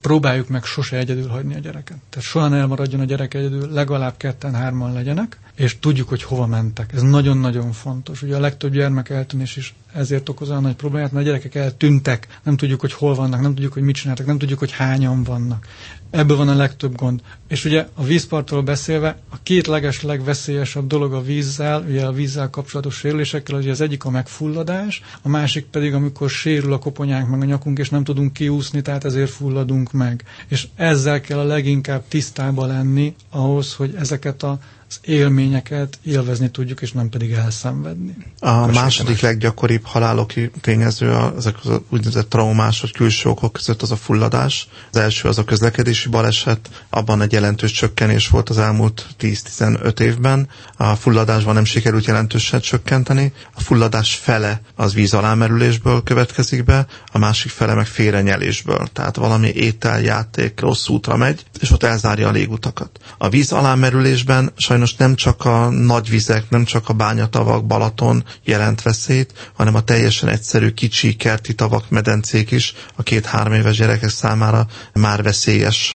próbáljuk meg sose egyedül hagyni a gyereket. Tehát soha ne elmaradjon a gyerek egyedül, legalább 2-3-an legyenek, és tudjuk, hogy hova mentek. Ez nagyon-nagyon fontos. Ugye a legtöbb gyermek eltűnés is ezért okoz olyan nagy problémát, mert a gyerekek eltűntek, nem tudjuk, hogy hol vannak, nem tudjuk, hogy mit csináltak, nem tudjuk, hogy hányan vannak. Ebből van a legtöbb gond. És ugye a vízpartról beszélve, a két legveszélyesebb dolog a vízzel, ugye a vízzel kapcsolatos sérülésekkel, ugye az egyik a megfulladás, a másik pedig, amikor sérül a koponyánk meg a nyakunk, és nem tudunk kiúszni, tehát ezért fulladunk meg. És ezzel kell a leginkább tisztába lenni ahhoz, hogy ezeket az élményeket élvezni tudjuk, és nem pedig elszenvedni. A második leggyakoribb haláloki tényező ezek az úgynevezett traumás vagy külső okok között az a fulladás. Az első az a közlekedési baleset, abban egy jelentős csökkenés volt az elmúlt 10-15 évben. A fulladásban nem sikerült jelentősen csökkenteni. A fulladás fele az víz alámerülésből következik be, a másik fele meg félrenyelésből. Tehát valami ételjáték rossz útra megy, és ott elzárja a légutakat. A víz alámerülésben sajnos nem csak a nagy vizek, nem csak a bányatavak, Balaton jelent veszélyt, hanem a teljesen egyszerű kicsi kerti tavak, medencék is a 2-3 éves gyerekek számára már veszélyes.